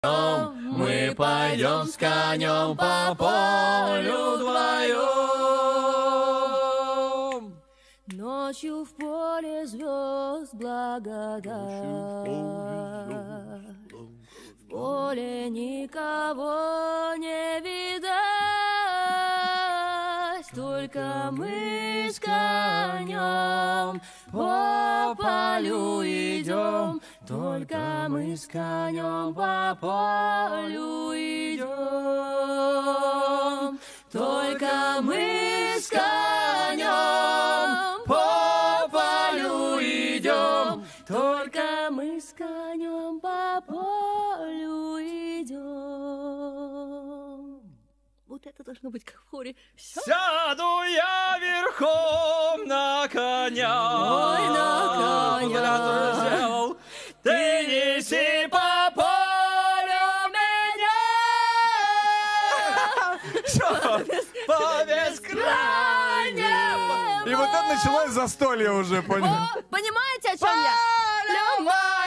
Мы пойдем с конем по полю вдвоем. Ночью в поле звезд благодать, в поле никого не видать, только мы с конем по полю идем, только мы с конем по полю идем, только мы с конем по полю идем, только мы с конем по полю идем. Вот это должно быть как в хоре. Сяду я верхом на коня. Ой, на коня. Ты неси по полю меня. По бескрайнему. И вот это началось застолье уже, понял? О, понимаете, о чем я? Полю